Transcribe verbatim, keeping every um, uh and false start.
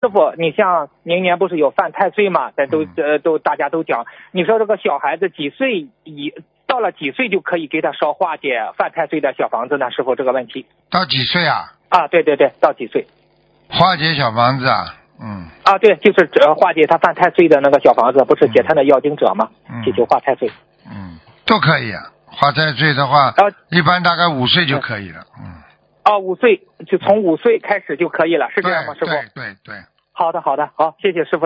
师傅，你像明年不是有犯太岁嘛？咱都、 嗯、 呃都大家都讲，你说这个小孩子几岁以到了几岁就可以给他烧化解犯太岁的小房子呢？师傅这个问题。 到几岁啊？ 啊，对对对，到几岁？ 化解小房子啊，嗯。 啊，对，就是呃化解他犯太岁的那个小房子，不是解他的要经者嘛？ 嗯、 祈求化太岁。 嗯，都可以啊。化太岁的话， 啊、 一般大概五岁就可以了，嗯。 啊，五岁就从五岁开始就可以了，是这样吗，师傅？ 对对对对。 好的好的，好，谢谢师傅。